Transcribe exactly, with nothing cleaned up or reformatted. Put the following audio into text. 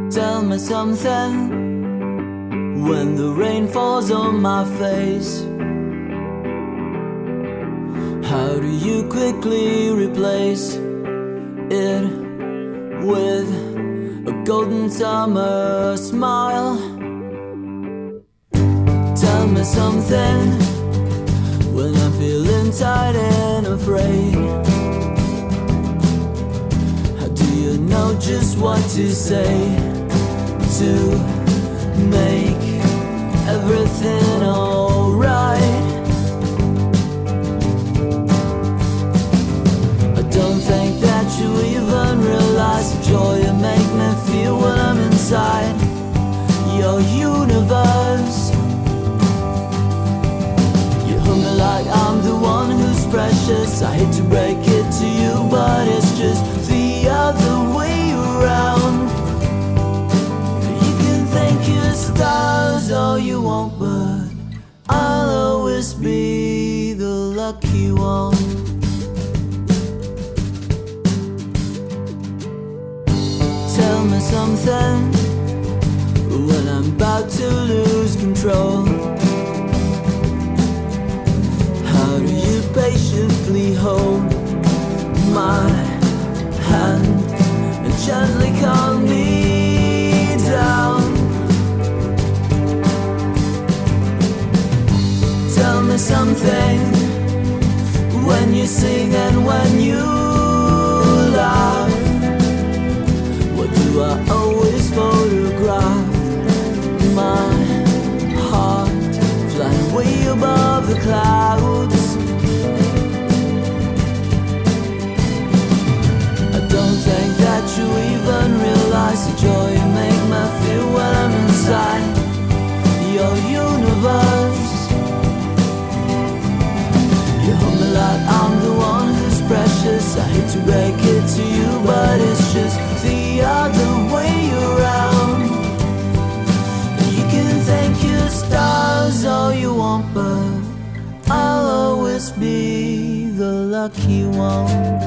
Tell me something when the rain falls on my face. How do you quickly replace it with a golden summer smile? Tell me something when I'm feeling tired and afraid. How do you know just what to say to make everything alright? I don't think that you even realize the joy you make me feel when I'm inside your universe. You hold me like I'm the one who's precious. I hate to break it to you, but it's just the other way around. You can thank your stars all you want, but I'll always be the lucky one. Tell me something when I'm about to lose control. How do you patiently hold my hand and gently calm me down? Tell me something when you sing and when you laugh. What do I always photograph? My heart flying way above the clouds. I don't think that you even realize the joy you make me feel when I'm inside your universe. You hold me like I'm the one who's precious. I hate to break it to you, but it's just the other way around. You can thank your stars all you want, but I'll always be the lucky one.